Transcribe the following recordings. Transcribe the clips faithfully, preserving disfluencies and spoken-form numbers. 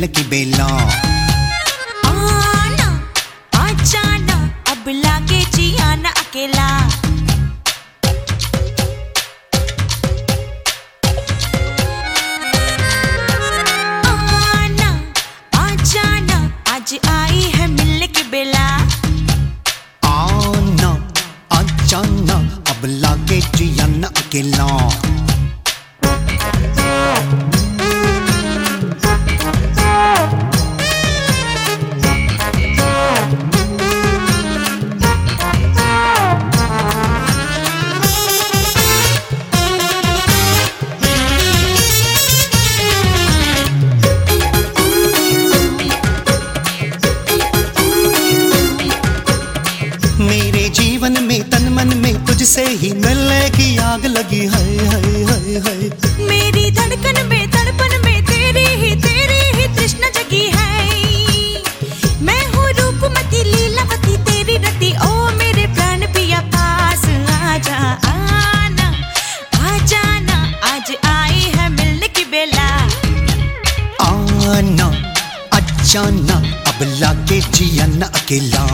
मिलने की बेला। आना आ जाना अब लागे जियाना अकेला। आना आ जाना आज आई है मिलने की बेला। आना आ जाना अब लागे जियाना अकेला। मेरे जीवन में तन मन में तुझसे ही मिलने की आग लगी है, है, है, है। मेरी धड़कन में तड़पन में तेरी ही तेरी ही तृष्णा जगी है। मैं हूँ रूपमती लीलावती तेरी रति, ओ मेरे प्राण पिया पास आजा। आना आ जाना आज आई है मिलने की बेला। आना आ जाना अब लागे जियाना अकेला।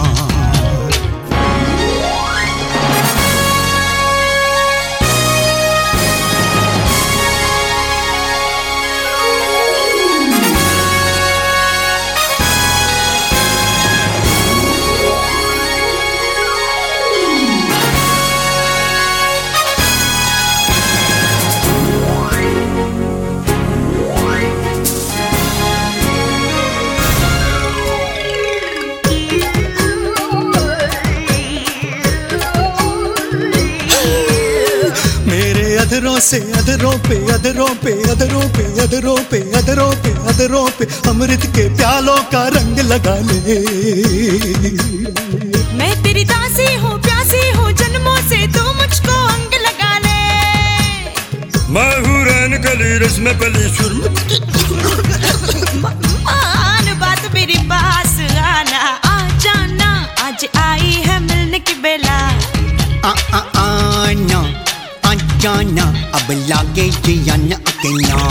अधरों से अधरों पे अधरों पे अधरों पे अधरों पे अधरों पे अधरों पे अमृत के प्यालों का रंग लगा ले। मैं तेरी दासी हूँ प्यासी हूँ जन्मों से, तू मुझको अंग लगा ले। मैं हूँ रैन कली रस्म पली सुर। मान बात मेरी पास आना आ जाना आज आई है मिलने की बेला। आ आ आना आ जाना अब लागे जियाना अकेला।